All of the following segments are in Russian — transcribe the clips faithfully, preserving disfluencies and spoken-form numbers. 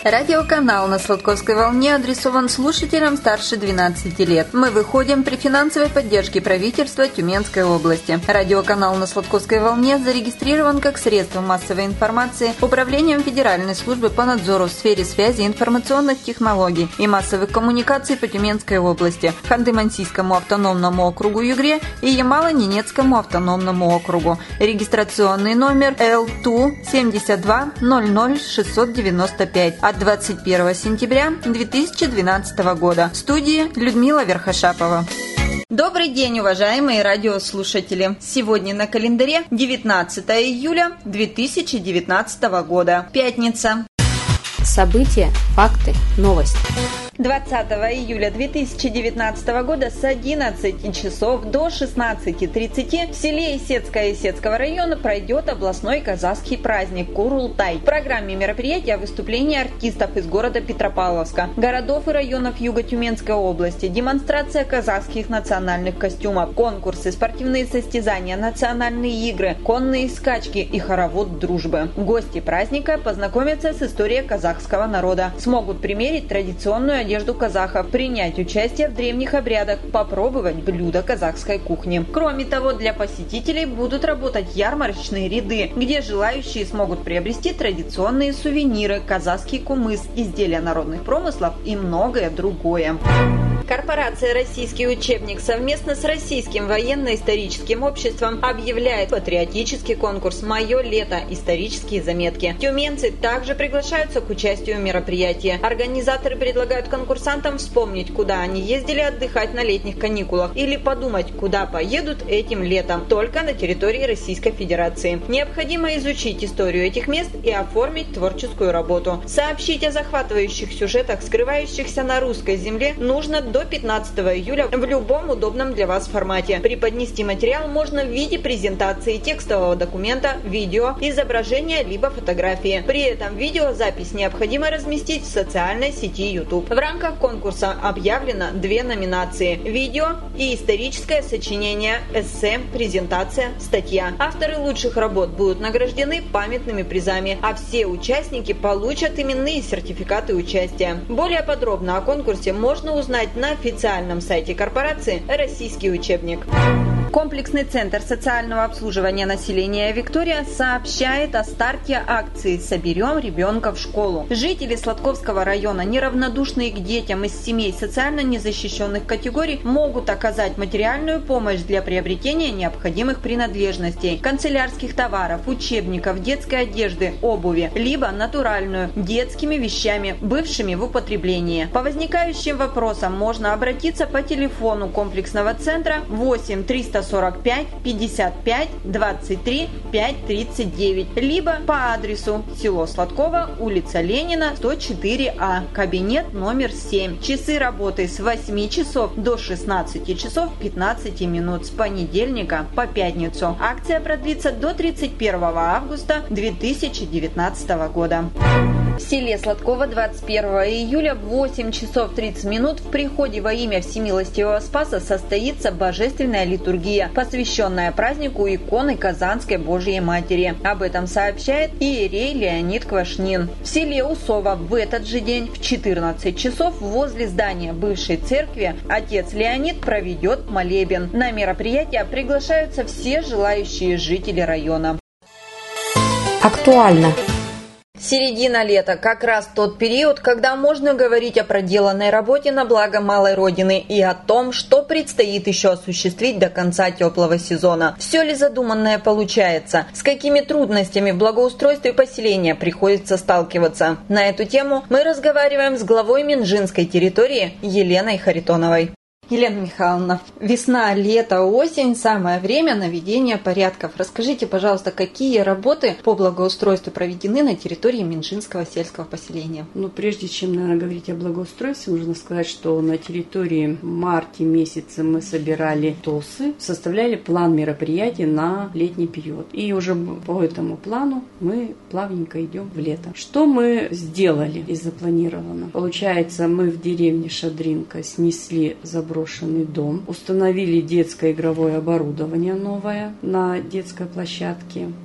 Радиоканал на Сладковской волне адресован слушателям старше двенадцати лет. Мы выходим при финансовой поддержке правительства Тюменской области. Радиоканал на Сладковской волне зарегистрирован как средство массовой информации Управлением Федеральной службы по надзору в сфере связи, информационных технологий и массовых коммуникаций по Тюменской области, Ханты-Мансийскому автономному округу Югре и Ямало-Ненецкому автономному округу. Регистрационный номер эл ту семьдесят два ноль ноль шестьсот девяносто пять от двадцать первого сентября две тысячи двенадцатого года. В студии Людмила Верхошапова. Добрый день, уважаемые радиослушатели! Сегодня на календаре девятнадцатое июля две тысячи девятнадцатого года. Пятница. События, факты, новости. двадцатого июля две тысячи девятнадцатого года с одиннадцати часов до шестнадцати тридцати в селе Исетское Исетского района пройдет областной казахский праздник Курултай. В программе мероприятия выступления артистов из города Петропавловска, городов и районов Юго-Тюменской области, демонстрация казахских национальных костюмов, конкурсы, спортивные состязания, национальные игры, конные скачки и хоровод дружбы. Гости праздника познакомятся с историей казахского народа, смогут примерить традиционную одежду казахов, принять участие в древних обрядах, попробовать блюда казахской кухни. Кроме того, для посетителей будут работать ярмарочные ряды, где желающие смогут приобрести традиционные сувениры, казахский кумыс, изделия народных промыслов и многое другое. Корпорация «Российский учебник» совместно с Российским военно-историческим обществом объявляет патриотический конкурс «Мое лето. Исторические заметки». Тюменцы также приглашаются к участию в мероприятии. Организаторы предлагают конкурсантам вспомнить, куда они ездили отдыхать на летних каникулах, или подумать, куда поедут этим летом, только на территории Российской Федерации. Необходимо изучить историю этих мест и оформить творческую работу. Сообщить о захватывающих сюжетах, скрывающихся на русской земле, нужно до пятнадцатого июля в любом удобном для вас формате. Преподнести материал можно в виде презентации, текстового документа, видео, изображения либо фотографии. При этом видеозапись необходимо разместить в социальной сети YouTube. В рамках конкурса объявлено две номинации – видео и историческое сочинение, эссе, презентация, статья. Авторы лучших работ будут награждены памятными призами, а все участники получат именные сертификаты участия. Более подробно о конкурсе можно узнать на официальном сайте корпорации «Российский учебник». Комплексный центр социального обслуживания населения «Виктория» сообщает о старте акции «Соберем ребенка в школу». Жители Сладковского района, неравнодушные к детям из семей социально незащищенных категорий, могут оказать материальную помощь для приобретения необходимых принадлежностей, канцелярских товаров, учебников, детской одежды, обуви, либо натуральную, детскими вещами, бывшими в употреблении. По возникающим вопросам можно обратиться по телефону комплексного центра восемь триста сорок пять пятьдесят пять двадцать три пять тридцать девять, либо по адресу село Сладково, улица Ленина, сто четыре А, кабинет номер семь. Часы работы с восьми часов до шестнадцати часов пятнадцати минут с понедельника по пятницу. Акция продлится до тридцать первого августа две тысячи девятнадцатого года. В селе Сладково двадцать первого июля в восемь часов тридцать минут в приходе во имя Всемилостивого Спаса состоится божественная литургия, посвященная празднику иконы Казанской Божьей Матери. Об этом сообщает иерей Леонид Квашнин. В селе Усово в этот же день в четырнадцать часов возле здания бывшей церкви отец Леонид проведет молебен. На мероприятие приглашаются все желающие жители района. Актуально. Середина лета – как раз тот период, когда можно говорить о проделанной работе на благо малой родины и о том, что предстоит еще осуществить до конца теплого сезона. Все ли задуманное получается? С какими трудностями в благоустройстве поселения приходится сталкиваться? На эту тему мы разговариваем с главой Минжинской территории Еленой Харитоновой. Елена Михайловна, весна, лето, осень – самое время наведения порядков. Расскажите, пожалуйста, какие работы по благоустройству проведены на территории Минжинского сельского поселения? Ну, прежде чем, наверное, говорить о благоустройстве, нужно сказать, что на территории в марте месяце мы собирали ТОСы, составляли план мероприятий на летний период. И уже по этому плану мы плавненько идем в лето. Что мы сделали из запланированного? Получается, мы в деревне Шадринка снесли заброшенный дом, установили детское игровое оборудование новое на детской площадке,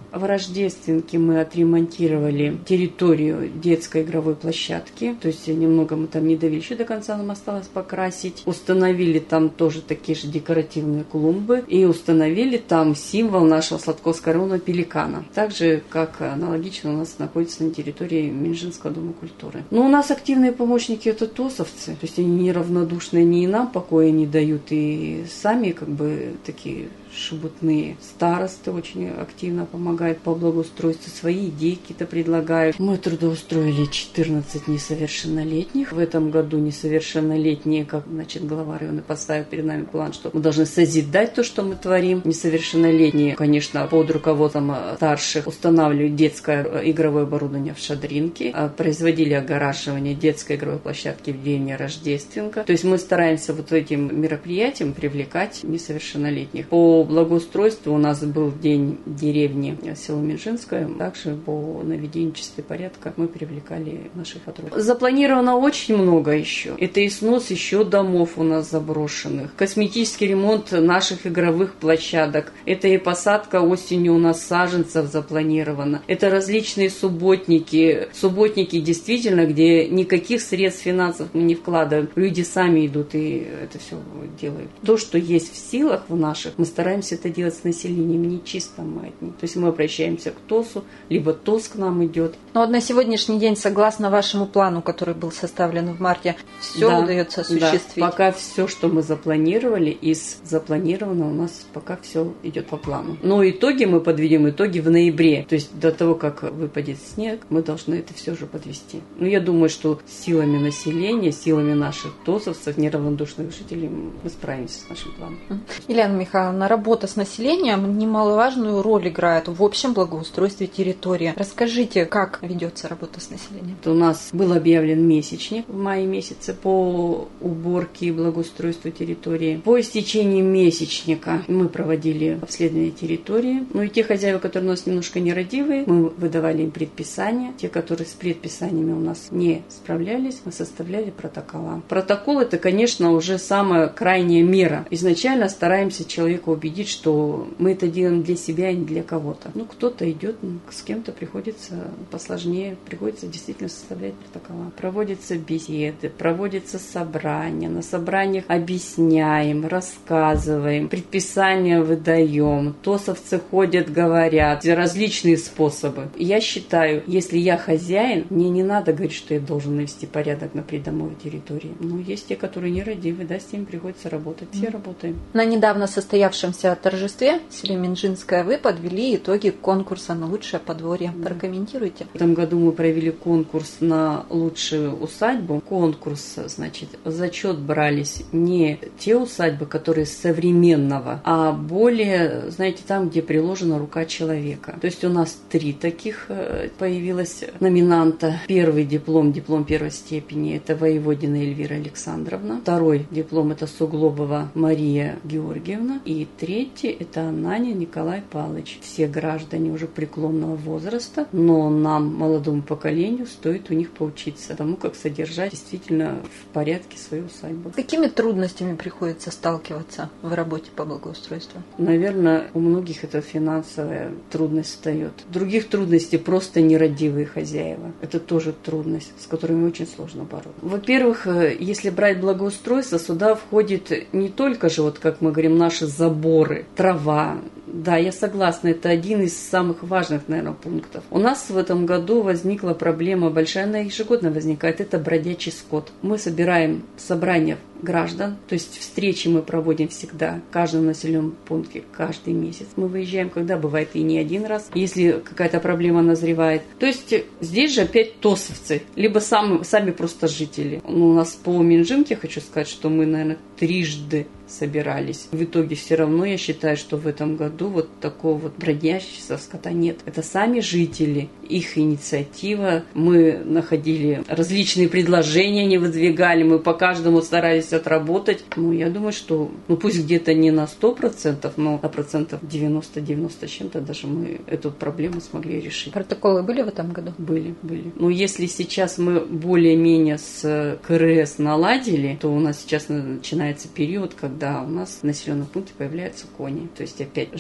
В Рождественке мы отремонтировали территорию детской игровой площадки. То есть немного мы там не довели, еще до конца нам осталось покрасить. Установили там тоже такие же декоративные клумбы. И установили там символ нашего Сладковского района пеликана. Так же, как аналогично у нас находится на территории Минжинского дома культуры. Но у нас активные помощники это тосовцы. То есть они неравнодушные, ни и нам покоя не дают, и сами как бы такие шебутные. Старосты очень активно помогают по благоустройству, свои идеи какие-то предлагают. Мы трудоустроили четырнадцать несовершеннолетних. В этом году несовершеннолетние, как, значит, глава района поставил перед нами план, что мы должны созидать то, что мы творим. Несовершеннолетние, конечно, под руководством старших устанавливают детское игровое оборудование в Шадринке, производили огораживание детской игровой площадки в деревне Рождественка. То есть мы стараемся вот этим мероприятиям привлекать несовершеннолетних. По благоустройству у нас был день деревни село Минжинское. Также по наведению чистоты порядка мы привлекали наших сотрудников. Запланировано очень много еще. Это и снос еще домов у нас заброшенных, косметический ремонт наших игровых площадок. Это и посадка осенью у нас саженцев запланировано. Это различные субботники. Субботники действительно, где никаких средств финансов мы не вкладываем. Люди сами идут и это все делают. То, что есть в силах в наших, мы стараемся это делать с населением, не чисто маятник. То есть мы обращаемся к ТОСу, либо ТОС к нам идет. Но вот на сегодняшний день, согласно вашему плану, который был составлен в марте, все да, удается осуществить? Да, пока все, что мы запланировали, из запланированного у нас пока все идет по плану. Но итоги мы подведем, итоги в ноябре. То есть до того, как выпадет снег, мы должны это все же подвести. Но я думаю, что силами населения, силами наших ТОСовцев, неравнодушных жителей, мы справимся с нашим планом. Елена Михайловна, работа с населением немаловажную роль играет в общем благоустройстве территории. Расскажите, как ведется работа с населением? У нас был объявлен месячник в мае месяце по уборке и благоустройству территории. По истечении месячника мы проводили обследование территории. Ну и те хозяева, которые у нас немножко нерадивые, мы выдавали им предписания. Те, которые с предписаниями у нас не справлялись, мы составляли протокола. Протокол — это, конечно, уже самая крайняя мера. Изначально стараемся человека убедить, что мы это делаем для себя и не для кого-то. Ну, кто-то идет, с кем-то приходится посложнее, приходится действительно составлять протокола. Проводятся беседы, проводятся собрания. На собраниях объясняем, рассказываем, предписания выдаем. ТОСовцы ходят, говорят, различные способы. Я считаю, если я хозяин, мне не надо говорить, что я должен навести порядок на придомовой территории. Но есть те, которые нерадивы, да, с ними приходится работать. Все mm. работаем. На недавно состоявшемся торжестве в селе Минжинское вы подвели итоги конкурса на лучшее подворье. Mm. Прокомментируйте. В этом году мы провели конкурс на лучшую усадьбу. Конкурс, значит, в зачет брались не те усадьбы, которые современного, а более, знаете, там, где приложена рука человека. То есть у нас три таких появилось номинанта. Первый диплом, диплом первой степени, это Воеводина Эльвира Александровна. Второй диплом — это Суглобова Мария Георгиевна. И третий — это Ананя Николай Павлович. Все граждане уже преклонного возраста, но нам, молодому поколению, стоит у них поучиться тому, как содержать действительно в порядке свою усадьбу. С какими трудностями приходится сталкиваться в работе по благоустройству? Наверное, у многих это финансовая трудность встает. Других трудностей просто нерадивые хозяева. Это тоже трудность, с которыми очень сложно бороться. Во-первых, если брать благоустройство, сюда входит не только же, вот как мы говорим, наши заборы, трава. Да, я согласна, это один из самых важных, наверное, пунктов. У нас в этом году возникла проблема большая, она ежегодно возникает, это бродячий скот. Мы собираем собрания граждан, то есть встречи мы проводим всегда в каждом населенном пункте, каждый месяц. Мы выезжаем, когда бывает и не один раз, если какая-то проблема назревает. То есть здесь же опять тосовцы, либо сами, сами просто жители. Ну, у нас по Минжинке, хочу сказать, что мы, наверное, трижды собирались. В итоге все равно я считаю, что в этом году вот такого вот бродящего скота нет. Это сами жители, их инициатива. Мы находили различные предложения, не выдвигали, мы по каждому старались отработать. Ну, я думаю, что, ну, пусть где-то не на сто процентов, но на процентов девяносто-девяносто с чем-то даже мы эту проблему смогли решить. Протоколы были в этом году? Были, были. Но если сейчас мы более-менее с КРС наладили, то у нас сейчас начинается период, когда у нас в населенном пункте появляются кони. То есть опять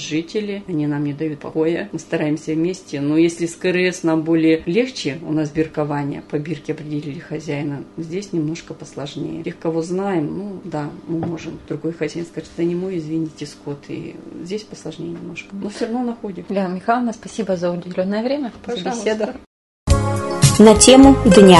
жители, они нам не дают покоя. Мы стараемся вместе, но если с КРС нам более легче, у нас биркование, по бирке определили хозяина, здесь немножко посложнее. Тех, кого знаем, ну да, мы можем. Другой хозяин скажет, да не мой, извините, скот. И здесь посложнее немножко, но все равно находим. Лена Михайловна, спасибо за уделенное время, Пожалуйста. за беседу. На тему дня.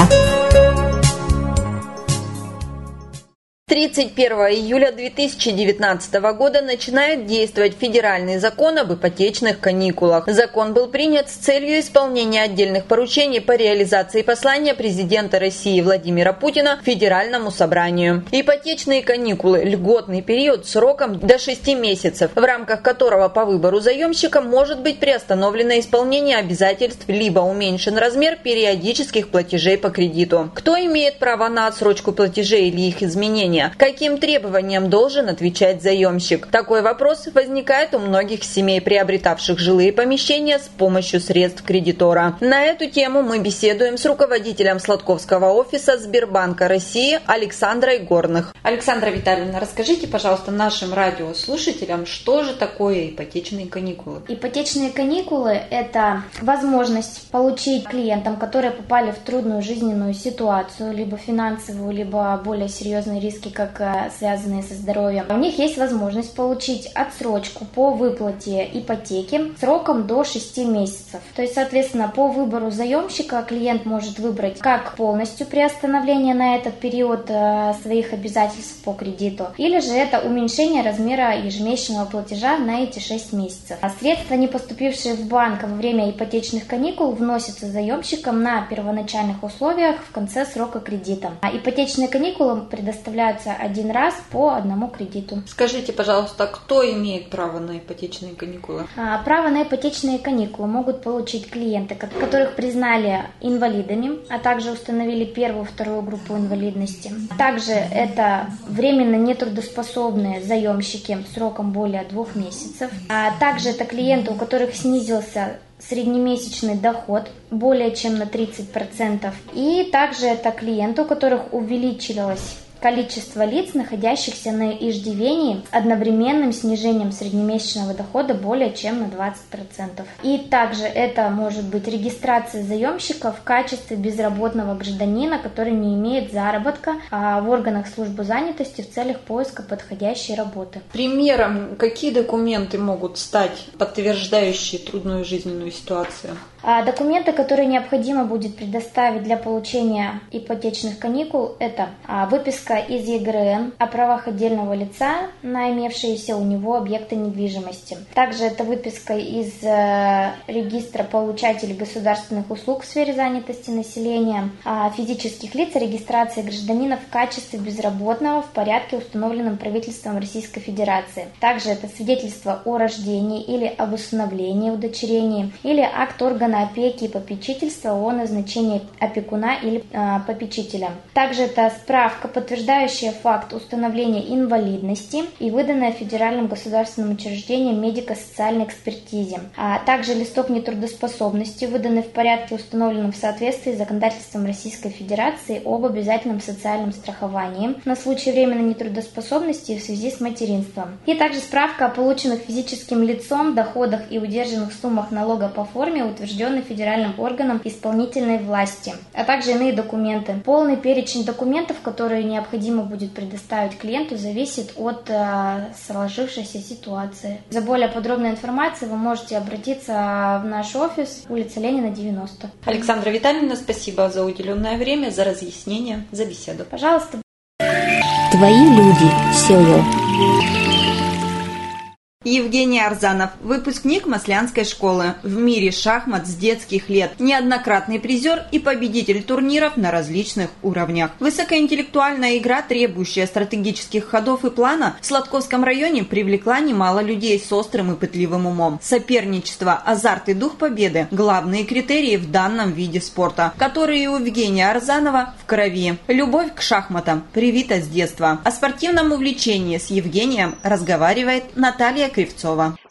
тридцать первого июля две тысячи девятнадцатого года начинает действовать федеральный закон об ипотечных каникулах. Закон был принят с целью исполнения отдельных поручений по реализации послания президента России Владимира Путина Федеральному собранию. Ипотечные каникулы – льготный период сроком до шести месяцев, в рамках которого по выбору заемщика может быть приостановлено исполнение обязательств либо уменьшен размер периодических платежей по кредиту. Кто имеет право на отсрочку платежей или их изменения? Каким требованиям должен отвечать заемщик? Такой вопрос возникает у многих семей, приобретавших жилые помещения с помощью средств кредитора. На эту тему мы беседуем с руководителем Сладковского офиса Сбербанка России Александрой Горных. Александра Витальевна, расскажите, пожалуйста, нашим радиослушателям, что же такое ипотечные каникулы? Ипотечные каникулы – это возможность получить клиентам, которые попали в трудную жизненную ситуацию, либо финансовую, либо более серьезные риски, как связанные со здоровьем. У них есть возможность получить отсрочку по выплате ипотеки сроком до шести месяцев. То есть, соответственно, по выбору заемщика клиент может выбрать как полностью приостановление на этот период своих обязательств по кредиту, или же это уменьшение размера ежемесячного платежа на эти шесть месяцев. А средства, не поступившие в банк во время ипотечных каникул, вносятся заемщиком на первоначальных условиях в конце срока кредита. А ипотечные каникулы предоставляются один раз по одному кредиту. Скажите, пожалуйста, кто имеет право на ипотечные каникулы? А, право на ипотечные каникулы могут получить клиенты, которых признали инвалидами, а также установили первую и вторую группу инвалидности. Также это временно нетрудоспособные заемщики сроком более двух месяцев. А также это клиенты, у которых снизился среднемесячный доход более чем на тридцать процентов. И также это клиенты, у которых увеличилось количество лиц, находящихся на иждивении, с одновременным снижением среднемесячного дохода более чем на двадцать процентов. И также это может быть регистрация заемщика в качестве безработного гражданина, который не имеет заработка а в органах службы занятости в целях поиска подходящей работы. Примером, какие документы могут стать подтверждающие трудную жизненную ситуацию? А документы, которые необходимо будет предоставить для получения ипотечных каникул, это а, выписка из ЕГРН о правах отдельного лица на имевшиеся у него объекты недвижимости. Также это выписка из э, регистра получателей государственных услуг в сфере занятости населения, а физических лиц, регистрация гражданина в качестве безработного в порядке, установленном правительством Российской Федерации. Также это свидетельство о рождении или об усыновлении, удочерении, или акт органа опеки и попечительства о назначении опекуна или э, попечителя. Также это справка, подтверждающая факт установления инвалидности и выданная федеральным государственным учреждением медико-социальной экспертизе. А также листок нетрудоспособности, выданный в порядке, установленном в соответствии с законодательством Российской Федерации об обязательном социальном страховании на случай временной нетрудоспособности в связи с материнством. И также справка о полученных физическим лицом доходах и удержанных суммах налога по форме, утвержденной федеральным органом исполнительной власти, а также иные документы. Полный перечень документов, которые необходимо будет предоставить клиенту, зависит от э, сложившейся ситуации. За более подробной информацией вы можете обратиться в наш офис, улица Ленина, девяносто. Александра Витальевна, спасибо за уделенное время, за разъяснение, за беседу. Пожалуйста. Твои люди сел. Евгений Арзанов, выпускник Маслянской школы, в мире шахмат с детских лет, неоднократный призер и победитель турниров на различных уровнях. Высокоинтеллектуальная игра, требующая стратегических ходов и плана, в Сладковском районе привлекла немало людей с острым и пытливым умом. Соперничество, азарт и дух победы – главные критерии в данном виде спорта, которые у Евгения Арзанова в крови. Любовь к шахматам привита с детства. О спортивном увлечении с Евгением разговаривает Наталья Кривцова.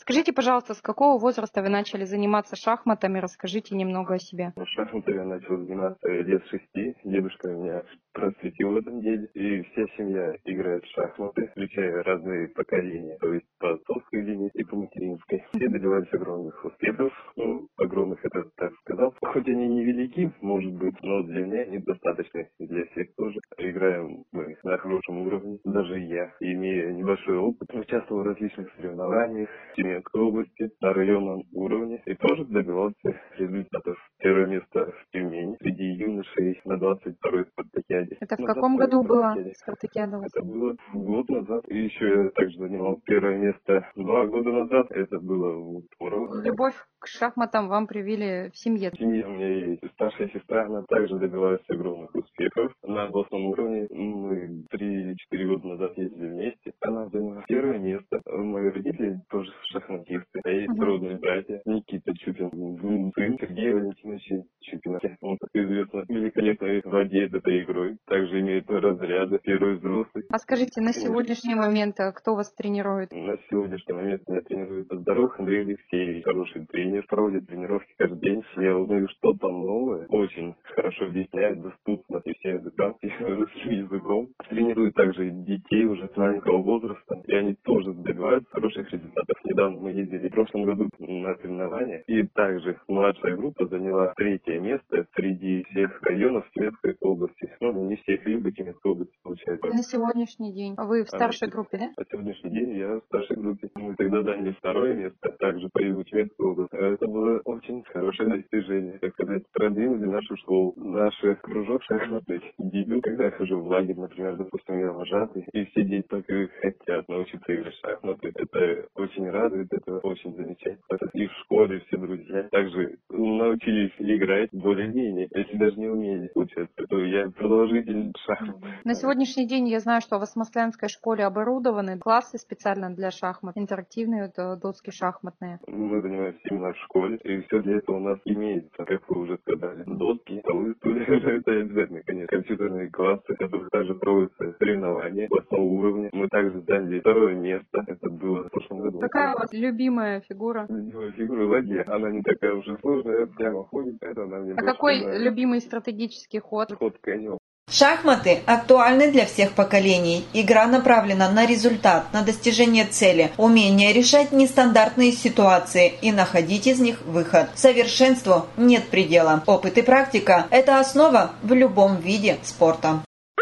Скажите, пожалуйста, с какого возраста вы начали заниматься шахматами? Расскажите немного о себе. Шахматами я начал заниматься лет шести. Дедушка меня просветил в этом деле. И вся семья играет в шахматы, включая разные поколения. То есть по отцовской линии и по материнской. Все добивались огромных успехов. Ну, огромных, это так сказал. Хоть они невелики, может быть, но для меня недостаточно. И для всех тоже. Играем мы на хорошем уровне. Даже я, имея небольшой опыт, участвовал в различных соревнованиях в Тюменской области на районном уровне. И тоже добивался результатов. Первое место в Тюмени среди юношей на двадцать второй спартакиаде. Это в каком году было спартакиада? Это было год назад. И еще я также занимал первое место два года назад. Это было в Турово. Любовь к шахматам вам привили в семье? В семье у меня есть старшая сестра, она также добилась огромных успехов на областном уровне. Мы три или четыре года назад ездили вместе. Она заняла первое место. Мои родители тоже шахматисты. А есть uh-huh. родные братья. Никита Чупин, сын Сергея Валентиновича Чупина. Он, как известно, великолепно владеет этой игрой. Также имеет разряды первый взрослый. А скажите, на сегодняшний момент кто вас тренирует? На сегодняшний момент меня тренирует Здоров Андрей Алексеевич. Хороший тренер, проводит тренировки каждый день. Я узнаю что-то новое. Очень хорошо объясняет, доступно и все языкам, и русским языком. Тренирует также детей уже с маленького возраста. И они тоже добиваются хороших результатов. Недавно мы ездили в прошлом году на соревнования. И также младшая группа заняла третье место среди всех районов Тюменской области. Ну, не всех, либо Тюменской области получается. На сегодняшний день вы в старшей а, группе, да? На сегодняшний день я в старшей группе. Мы тогда заняли второе место, также по югу Тюменской области. Это было очень хорошее достижение. Так сказать, продвинули нашу школу. Наш кружок шахматный дебют, когда я хожу в лагерь, например, допустим, я вожатый, и все дети только хотят научиться играть в шахматы. Это очень радует, это очень замечательно. И в школе все друзья также научились играть более-менее, если даже не умели учиться, то я продолжитель шахмат. На сегодняшний день я знаю, что в Осмосленской школе оборудованы классы специально для шахмат, интерактивные вот, доски шахматные. Мы занимаемся именно в школе, и все для этого у нас имеется, как вы уже сказали. Доски, столы, стулья, это обязательно, конечно. Компьютерные классы, в которых также проводятся соревнования по основному уровню. Мы также заняли второе место, это было в прошлом году. Какая у вас любимая фигура? Любимая фигура ладья, она не такая уже сложная, прямо ходит, это она мне. А какой нравится. Любимый стратегический ход? Ход конем. Шахматы актуальны для всех поколений. Игра направлена на результат, на достижение цели, умение решать нестандартные ситуации и находить из них выход. Совершенству нет предела. Опыт и практика – это основа в любом виде спорта.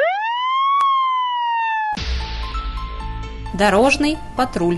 Дорожный патруль.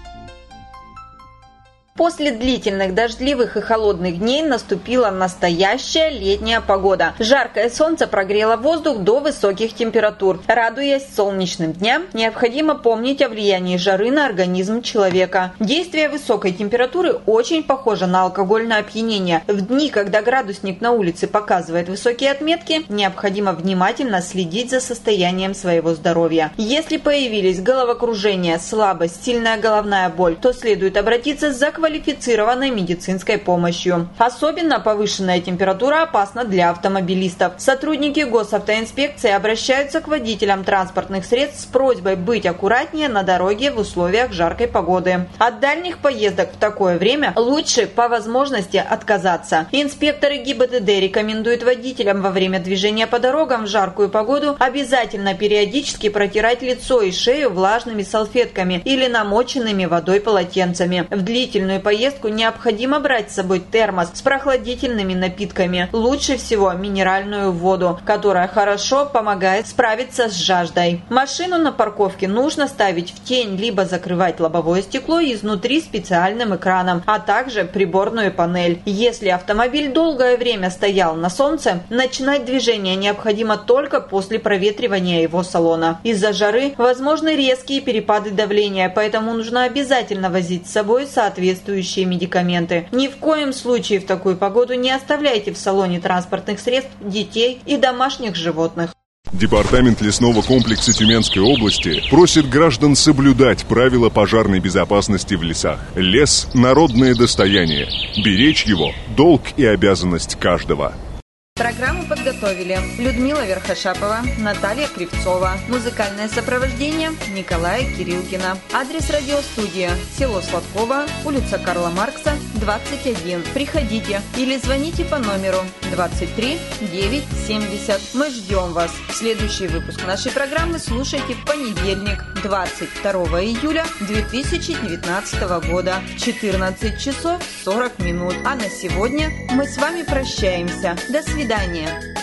После длительных дождливых и холодных дней наступила настоящая летняя погода. Жаркое солнце прогрело воздух до высоких температур. Радуясь солнечным дням, необходимо помнить о влиянии жары на организм человека. Действие высокой температуры очень похоже на алкогольное опьянение. В дни, когда градусник на улице показывает высокие отметки, необходимо внимательно следить за состоянием своего здоровья. Если появились головокружение, слабость, сильная головная боль, то следует обратиться за квалификацией квалифицированной медицинской помощью. Особенно повышенная температура опасна для автомобилистов. Сотрудники госавтоинспекции обращаются к водителям транспортных средств с просьбой быть аккуратнее на дороге в условиях жаркой погоды. От дальних поездок в такое время лучше по возможности отказаться. Инспекторы ГИБДД рекомендуют водителям во время движения по дорогам в жаркую погоду обязательно периодически протирать лицо и шею влажными салфетками или намоченными водой полотенцами. В длительную поездку необходимо брать с собой термос с прохладительными напитками. Лучше всего минеральную воду, которая хорошо помогает справиться с жаждой. Машину на парковке нужно ставить в тень, либо закрывать лобовое стекло изнутри специальным экраном, а также приборную панель. Если автомобиль долгое время стоял на солнце, начинать движение необходимо только после проветривания его салона. Из-за жары возможны резкие перепады давления, поэтому нужно обязательно возить с собой соответствующие медикаменты. Ни в коем случае в такую погоду не оставляйте в салоне транспортных средств детей и домашних животных. Департамент лесного комплекса Тюменской области просит граждан соблюдать правила пожарной безопасности в лесах. Лес – народное достояние. Беречь его – долг и обязанность каждого. Программу подготовили Людмила Верхошапова, Наталья Кривцова. Музыкальное сопровождение Николая Кирилкина. Адрес радиостудии: село Сладково, улица Карла Маркса, двадцать один. Приходите или звоните по номеру двадцать три девять семьдесят. Мы ждем вас. Следующий выпуск нашей программы слушайте в понедельник, двадцать второго июля две тысячи девятнадцатого года в четырнадцать часов сорок минут. А на сегодня мы с вами прощаемся. До свидания.